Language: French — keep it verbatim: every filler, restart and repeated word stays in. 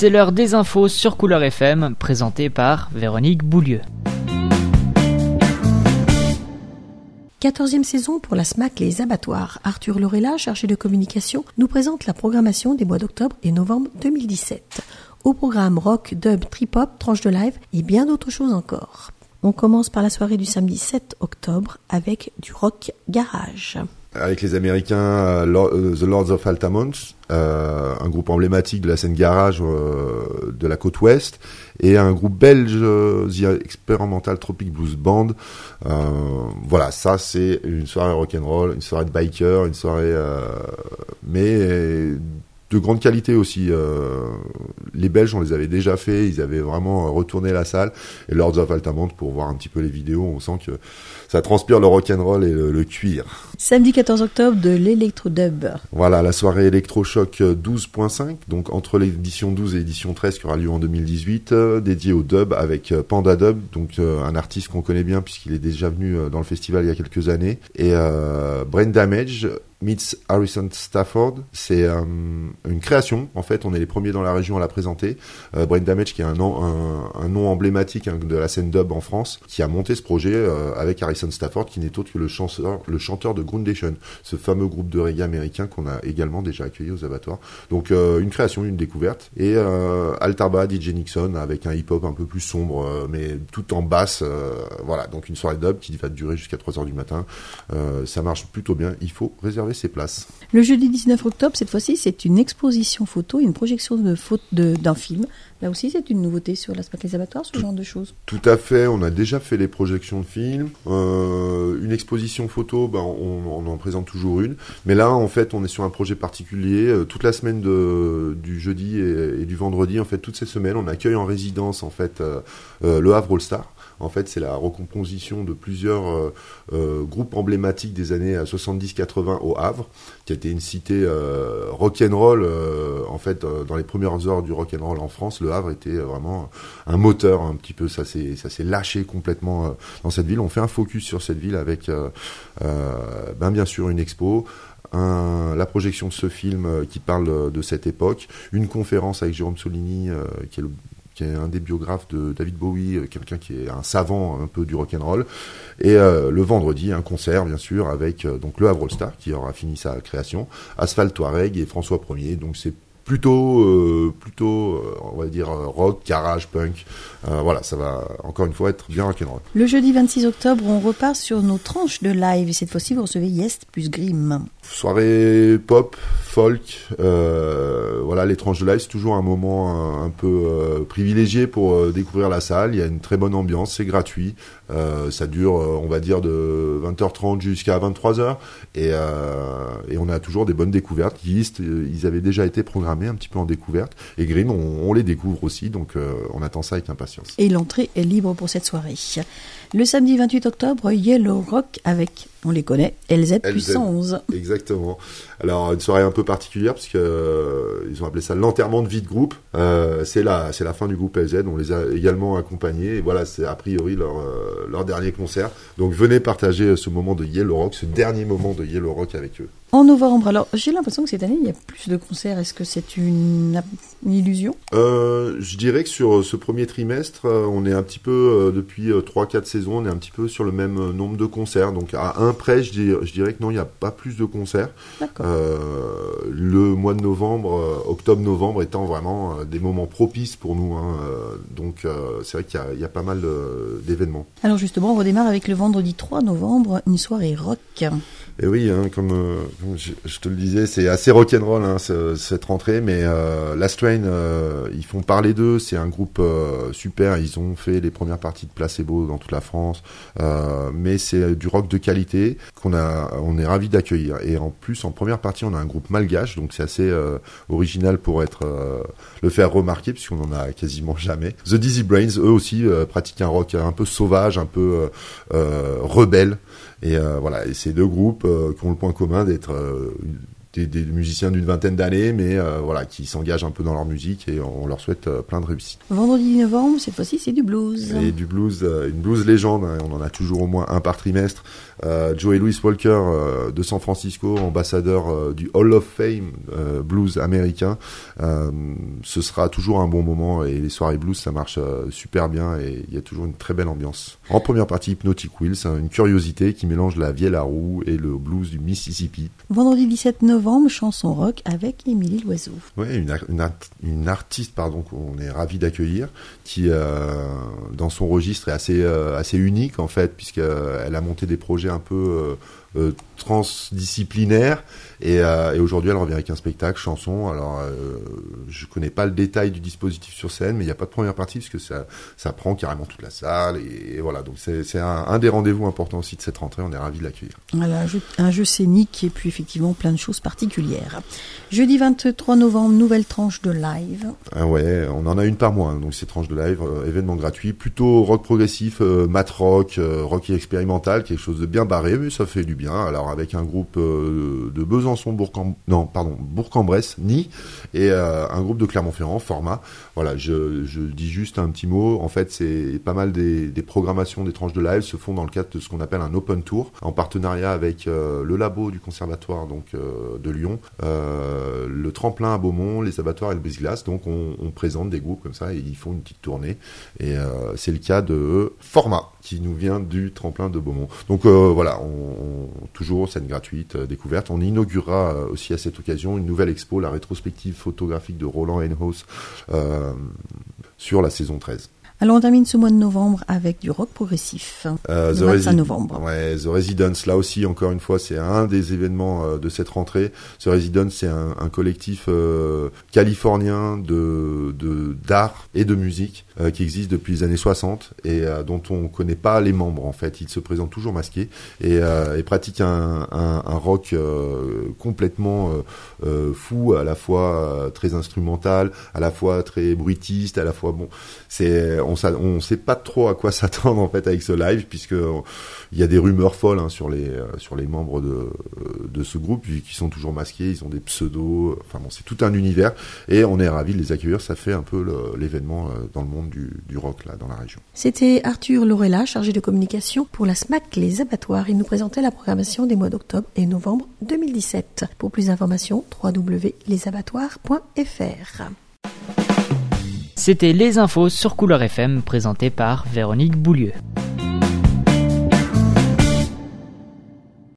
C'est l'heure des infos sur Couleur F M, présentée par Véronique Boulieu. quatorzième saison pour la SMAC Les Abattoirs. Arthur Lorella, chargé de communication, nous présente la programmation des mois d'octobre et novembre deux mille dix-sept. Au programme rock, dub, trip-hop, tranche de live et bien d'autres choses encore. On commence par la soirée du samedi sept octobre avec du rock garage. Avec les Américains uh, The Lords of Altamont, euh, un groupe emblématique de la scène garage euh, de la côte ouest, et un groupe belge, euh, The Experimental Tropic Blues Band. Euh, voilà, ça c'est une soirée rock'n'roll, une soirée de biker, une soirée, euh, mais de grande qualité aussi. Euh, les Belges, on les avait déjà fait, ils avaient vraiment retourné la salle. Et Lords of Altamont, pour voir un petit peu les vidéos, on sent que ça transpire le rock'n'roll et le, le cuir. Samedi quatorze octobre, de l'électro-dub. Voilà, la soirée électrochoc douze point cinq, donc entre l'édition douze et l'édition treize qui aura lieu en deux mille dix-huit, euh, dédiée au dub avec euh, Panda Dub, donc euh, un artiste qu'on connaît bien puisqu'il est déjà venu euh, dans le festival il y a quelques années. Et euh, Brain Damage meets Harrison Stafford, c'est euh, une création. En fait, on est les premiers dans la région à la présenter. Euh, Brain Damage, qui est un nom, un, un nom emblématique hein, de la scène dub en France, qui a monté ce projet euh, avec Harrison Stafford, qui n'est autre que le chanteur, le chanteur de Groundation, ce fameux groupe de reggae américain qu'on a également déjà accueilli aux abattoirs. Donc euh, une création, une découverte. Et euh, Altarba, D J Nixon, avec un hip-hop un peu plus sombre, euh, mais tout en basse. Euh, voilà, donc une soirée dub qui va durer jusqu'à trois heures du matin. Euh, ça marche plutôt bien. Il faut réserver ses places. Le jeudi dix-neuf octobre, cette fois-ci, c'est une exposition photo, une projection de faute de, d'un film. Là aussi, c'est une nouveauté sur la SMAC Les Abattoirs, ce tout, genre de choses. Tout à fait. On a déjà fait les projections de films. Euh, une exposition photo, ben, on, on en présente toujours une. Mais là, en fait, on est sur un projet particulier. Euh, toute la semaine de, du jeudi et, et du vendredi, en fait, toutes ces semaines, on accueille en résidence, en fait, euh, euh, le Havre All Star. En fait, c'est la recomposition de plusieurs euh, euh, groupes emblématiques des années soixante-dix quatre-vingts au Havre, qui a été une cité euh, rock'n'roll. Euh, en fait, euh, dans les premières heures du rock'n'roll en France, le Havre était vraiment un moteur un petit peu. Ça s'est, ça s'est lâché complètement euh, dans cette ville. On fait un focus sur cette ville avec, euh, euh, ben bien sûr, une expo. Un, la projection de ce film euh, qui parle de cette époque, une conférence avec Jérôme Solini, euh, qui est le qui est un des biographes de David Bowie, quelqu'un qui est un savant un peu du rock'n'roll. Et euh, le vendredi, un concert, bien sûr, avec euh, donc le Havre All Star, qui aura fini sa création, Asphalt Touareg et François Ier. Donc c'est plutôt, euh, plutôt euh, on va dire, euh, rock, garage, punk. Euh, voilà, ça va encore une fois être bien rock'n'roll. Le jeudi vingt-six octobre, on repart sur nos tranches de live. Et cette fois-ci, vous recevez Yest plus Grimm. Soirée pop, folk, euh, voilà, les tranches de live, c'est toujours un moment un, un peu euh, privilégié pour euh, découvrir la salle. Il y a une très bonne ambiance, c'est gratuit, euh, ça dure, on va dire, de vingt heures trente jusqu'à vingt-trois heures, et, euh, et on a toujours des bonnes découvertes. Ils, ils avaient déjà été programmés un petit peu en découverte, et Grimm, on, on les découvre aussi, donc euh, on attend ça avec impatience. Et l'entrée est libre pour cette soirée. Le samedi vingt-huit octobre, Yellow Rock avec, on les connaît, L Z puissance onze. Exactement. Alors, une soirée un peu particulière, parce que euh, ils ont appelé ça l'enterrement de vie de groupe. Euh, c'est la, c'est la fin du groupe L Z. On les a également accompagnés. Et voilà, c'est a priori leur, euh, leur dernier concert. Donc, venez partager ce moment de Yellow Rock, ce dernier moment de Yellow Rock avec eux. En novembre, alors, j'ai l'impression que cette année, il y a plus de concerts. Est-ce que c'est une, une illusion ? euh, Je dirais que sur ce premier trimestre, on est un petit peu, euh, depuis trois quatre saisons, on est un petit peu sur le même nombre de concerts. Donc, à un près, je dirais, je dirais que non, il n'y a pas plus de concerts. D'accord. Euh, le mois de novembre, euh, octobre-novembre étant vraiment euh, des moments propices pour nous. Hein, euh, donc, euh, c'est vrai qu'il y a, il y a pas mal euh, d'événements. Alors, justement, on redémarre avec le vendredi trois novembre, une soirée rock. Et oui, hein, comme, euh, comme je, je te le disais, c'est assez rock'n'roll hein, ce, cette rentrée, mais euh, Last Train, euh, ils font parler d'eux, c'est un groupe euh, super, ils ont fait les premières parties de Placebo dans toute la France, euh, mais c'est du rock de qualité qu'on a, on est ravis d'accueillir. Et en plus, en première partie, on a un groupe malgache, donc c'est assez euh, original pour être euh, le faire remarquer, puisqu'on en a quasiment jamais. The Dizzy Brains, eux aussi, euh, pratiquent un rock un peu sauvage, un peu euh, euh, rebelle. Et euh, voilà, et ces deux groupes euh, qui ont le point commun d'être euh, des, des musiciens d'une vingtaine d'années, mais euh, voilà, qui s'engagent un peu dans leur musique et on leur souhaite euh, plein de réussite. Vendredi dix novembre, cette fois-ci, c'est du blues. Et du blues, euh, une blues légende, hein, on en a toujours au moins un par trimestre. Euh, Joey Louis Walker euh, de San Francisco, ambassadeur euh, du Hall of Fame euh, blues américain. Euh, ce sera toujours un bon moment et les soirées blues, ça marche euh, super bien et il y a toujours une très belle ambiance. En première partie, Hypnotic Wheels, hein, une curiosité qui mélange la vieille à roue et le blues du Mississippi. Vendredi dix-sept novembre, chanson rock avec Émilie Loiseau. Oui, une, une, art, une artiste pardon, qu'on est ravi d'accueillir, qui euh, dans son registre est assez, euh, assez unique en fait, puisqu'elle a monté des projets un peu euh, euh, transdisciplinaires et, euh, et aujourd'hui elle revient avec un spectacle, chanson. Alors euh, je connais pas le détail du dispositif sur scène, mais il n'y a pas de première partie parce que ça, ça prend carrément toute la salle et, et voilà, donc c'est, c'est un, un des rendez-vous importants aussi de cette rentrée, on est ravis de l'accueillir. Voilà, un jeu, un jeu scénique et puis effectivement plein de choses particulières. Jeudi vingt-trois novembre, nouvelle tranche de live. Ah ouais, on en a une par mois, hein, donc ces tranches de live, euh, événements gratuits, plutôt rock progressif, euh, mat rock, euh, rock expérimental, quelque chose de bien barré, mais ça fait du bien. Alors avec un groupe euh, de Besançon, Bourg en non pardon Bourg-en-Bresse, Nîmes, et euh, un groupe de Clermont-Ferrand, Format. Voilà, je, je dis juste un petit mot. En fait, c'est pas mal des, des programmations des tranches de live se font dans le cadre de ce qu'on appelle un open tour, en partenariat avec euh, le labo du conservatoire donc euh, de Lyon, euh, le tremplin à Beaumont, les abattoirs et le brise-glace. Donc on, on présente des groupes comme ça et ils font une petite tournée. Et euh, c'est le cas de Format qui nous vient du tremplin de Beaumont. Donc euh, voilà, on, on, toujours scène gratuite, euh, découverte. On inaugurera euh, aussi à cette occasion une nouvelle expo, la rétrospective photographique de Roland Henhaus euh, sur la saison treize. Alors on termine ce mois de novembre avec du rock progressif, euh, le The vingt-cinq Resi- novembre. Ouais, The Residence, là aussi, encore une fois, c'est un des événements euh, de cette rentrée. The Residence, c'est un, un collectif euh, californien de, de d'art et de musique euh, qui existe depuis les années soixante et euh, dont on connaît pas les membres, en fait. Ils se présentent toujours masqués et, euh, et pratiquent un, un, un rock euh, complètement euh, euh, fou, à la fois euh, très instrumental, à la fois très bruitiste, à la fois, bon, c'est... On ne sait pas trop à quoi s'attendre en fait avec ce live puisque il y a des rumeurs folles hein, sur les euh, sur les membres de de ce groupe qui sont toujours masqués, ils ont des pseudos, enfin bon c'est tout un univers et on est ravis de les accueillir, ça fait un peu le, l'événement euh, dans le monde du, du rock là dans la région. C'était Arthur Lorella, chargé de communication pour la SMAC Les Abattoirs. Il nous présentait la programmation des mois d'octobre et novembre deux mille dix-sept. Pour plus d'informations, w w w point les abattoirs point f r. C'était les infos sur Couleur F M présentées par Véronique Boulieu.